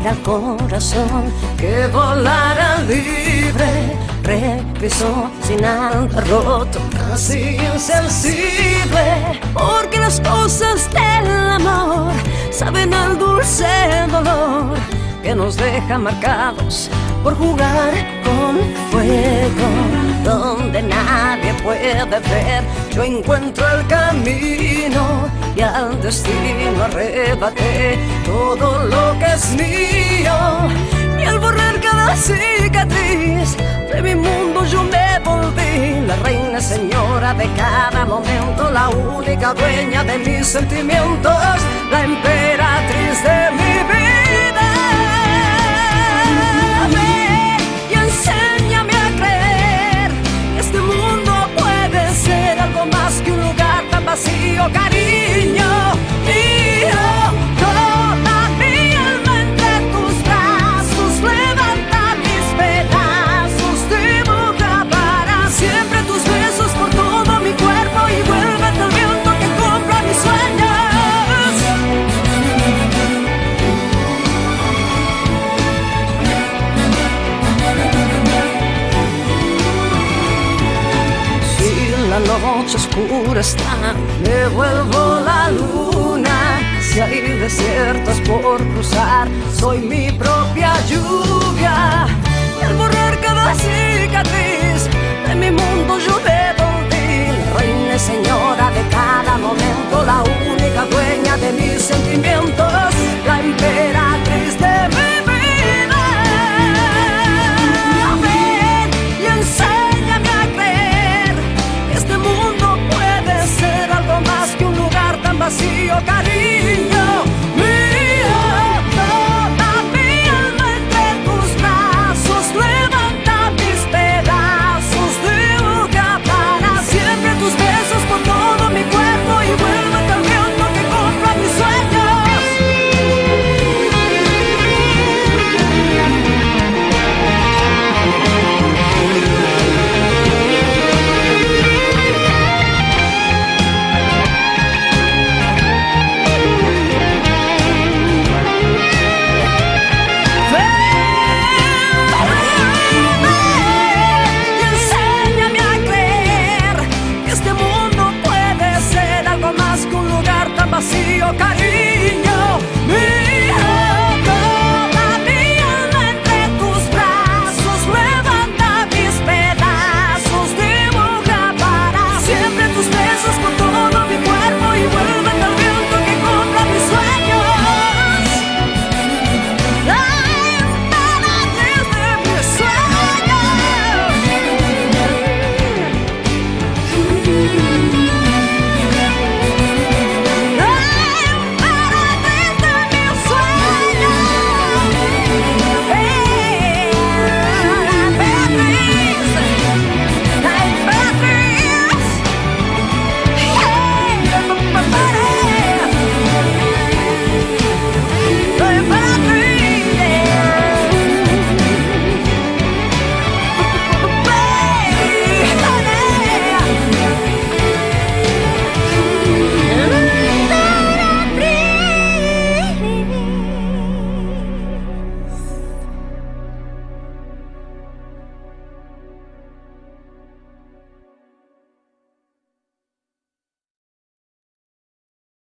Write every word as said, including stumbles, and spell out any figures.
diera al corazón que volara libre. Regresó sin alma, roto, casi insensible, porque las cosas del amor saben al dulce dolor que nos deja marcados por jugar con fuego. Donde nadie puede ver, yo encuentro el camino y al destino arrebaté todo lo que es mío. Y al borrar cada cicatriz de mi mundo yo me volví la reina señora de cada momento, la única dueña de mis sentimientos, la emperatriz de mi vida. Ven y enséñame a creer que este mundo puede ser algo más que un lugar tan vacío, cariño mío. Toda mi alma entre tus brazos, levanta mis pedazos, dibuja para siempre tus besos por todo mi cuerpo y vuélvete el viento que cumpla mis sueños. Si la noche oscura está, me vuelvo la luna. Si hay desiertos por cruzar, soy mi propia lluvia. Y al borrar cada cicatriz de mi mundo yo veo